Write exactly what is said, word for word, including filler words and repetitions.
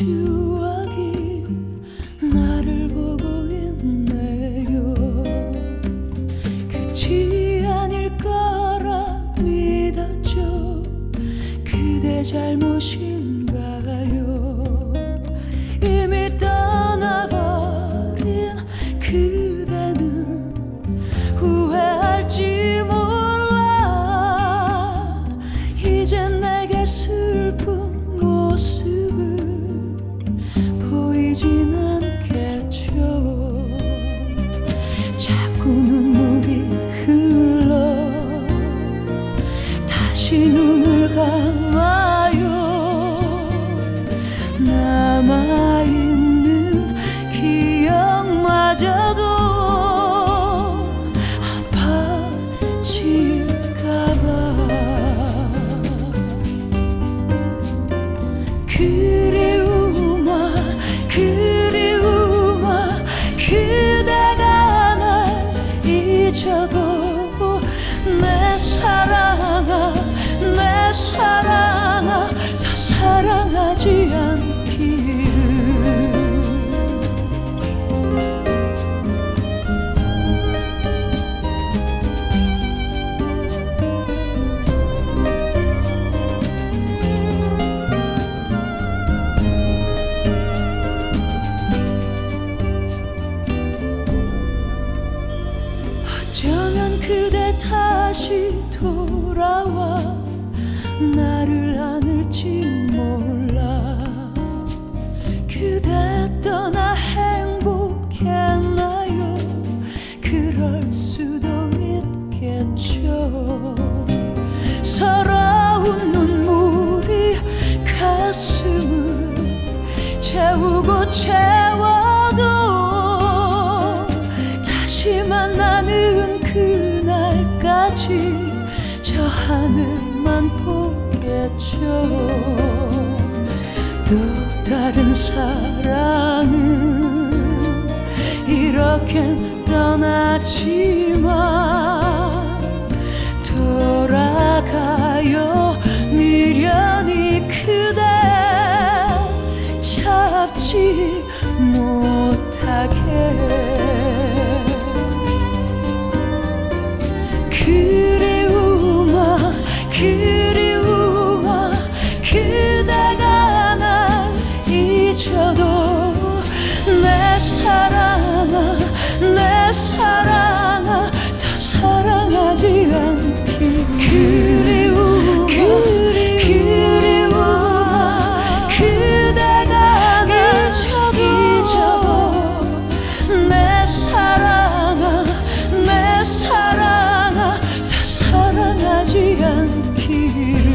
추억이 나를 보고 있네요. 끝이 아닐 거라 믿었죠. 그대 잘못인가요? 이미 떠나버린 그대는 후회할지 몰라. 이제 내게 슬픈 모습을 보이진 않겠죠. 자꾸 눈물이 흘러 다시 눈을 감아요. 남아있는 기억마저도 아파질까봐. 그리움아 그리움아 그대가 날 잊어도 내 사랑아 내 사랑아 더 사랑하지 않기를. 어쩌면 그대 다시 돌아와 나를 안을지 몰라. 그대 떠나 행복했나요? 그럴 수도 있겠죠. 서러운 눈물이 가슴을 채우고 채워도 다시 만나는 그날까지 저 하늘만 보겠죠. 또 다른 사랑은 이렇게 떠났지만 돌아가요. 미련이 그대 잡지 못하게. 그리움아 그리움아 그대가 날 잊어도 내 사랑아 내 사랑아 더 사랑하지 않기. 그리움아 그리움아 그대가 날 잊어도 내 사랑아 내 사랑아 사랑하지 않기를.